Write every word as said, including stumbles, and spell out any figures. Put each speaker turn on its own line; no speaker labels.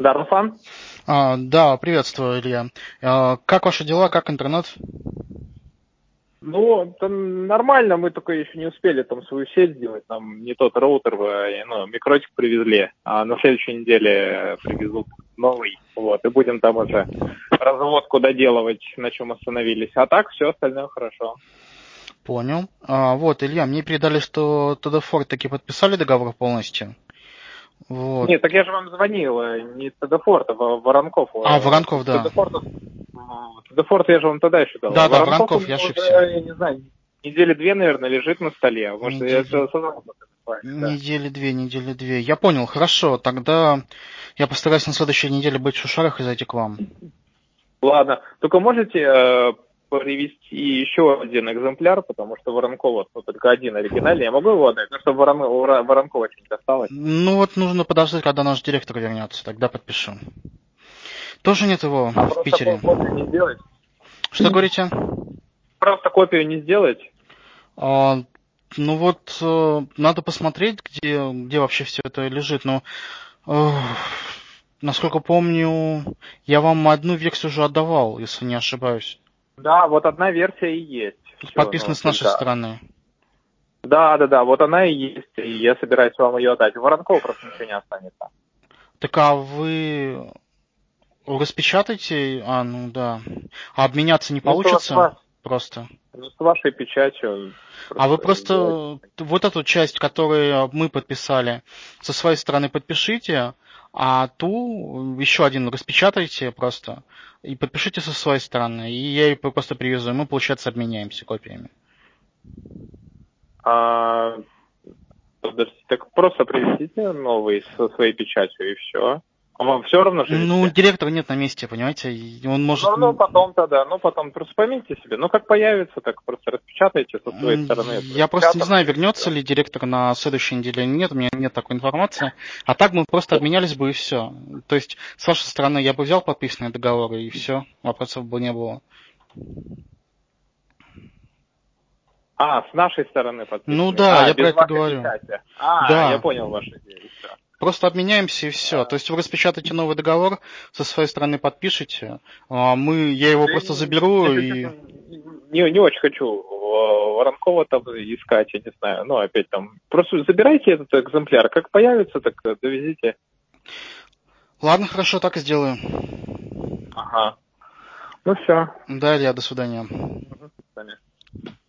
Да, Руслан?
А, да, приветствую, Илья. А, как ваши дела, как интернет?
Ну, там нормально, мы только еще не успели там свою сеть сделать, нам не тот роутер, э, ну, микротик привезли, а на следующей неделе привезут новый, вот, и будем там уже разводку доделывать, на чем остановились. А так все остальное хорошо.
Понял. А, вот, Илья, мне передали, что тэ дэ фор таки подписали договор полностью. Вот.
Нет, так я же вам звонил, э, не тэ дэ фор, а Во- Воронков.
А,
э,
Воронков,
тэ
да.
дэ фор, тэ дэ фор я же вам тогда еще дал. А
Да, да,
Воронков у
Воронков, я
меня уже,
ошибся.
я не знаю, недели две, наверное, лежит на столе. Может, я
Недели,
созвонился с вами, да.
недели две, недели две. Я понял, хорошо. Тогда я постараюсь на следующей неделе быть в Шушарах и зайти к вам.
Ладно, только можете э, привезти еще один экземпляр, потому что Воронкова ну, только один оригинальный. Я могу его отдать, но чтобы Ворон... Вора- Воронкова что-нибудь осталось.
Ну вот нужно подождать, когда наш директор вернется, тогда подпишу. Тоже нет его
А
в
просто ко-
Питере.
копию не сделать?
Что говорите?
Просто копию не сделать?
А, ну вот, э, надо посмотреть, где, где вообще все это лежит. Но, э, насколько помню, я вам одну версию уже отдавал, если не ошибаюсь.
Да, вот одна версия и есть. Все,
Подписано
ну
с нашей
только.
стороны.
Да, да, да, вот она и есть, и я собираюсь вам ее отдать. У Воронкова просто ничего не останется.
Так а вы распечатаете? А, ну да. А обменяться не
Ну, с, ва- с,
получится?
ва-
Просто.
ну, с вашей печатью
А вы
просто сделать.
просто вот эту часть, которую мы подписали, со своей стороны подпишите, а ту еще один распечатайте просто и подпишите со своей стороны. И я ее просто привезу, и мы, получается, обменяемся копиями.
А, подождите, так просто привезите новый со своей печатью и все. А вам все равно же
Ну,
везде?
директора нет на месте, понимаете, и он может...
Ну, ну, потом тогда, ну, потом просто пометьте себе. Ну, как появится, так просто распечатайте со своей
М,
стороны. Это
Я просто не знаю,
распечатано, и
вернется
все.
ли директор на следующей неделе или нет, у меня нет такой информации. А так мы просто обменялись бы и все. То есть, с вашей стороны, я бы взял подписанные договоры и все, вопросов бы не было.
А, с нашей стороны
Ну
подписанный.
да,
А,
я про
без
это
вашей
говорю.
печати. А, я
Да,
понял вашу идею, все.
просто обменяемся и все. То есть вы распечатаете новый договор, со своей стороны подпишите, а мы, я его
Я,
просто
не-
заберу
если
и...
честно, не, не очень хочу э, Воронкова там искать, я не знаю. Ну, опять там. Просто забирайте этот экземпляр. Как появится, так э, довезите.
Ладно, хорошо, так и сделаю.
Ага. Ну все.
Да, Илья, до свидания.
Угу.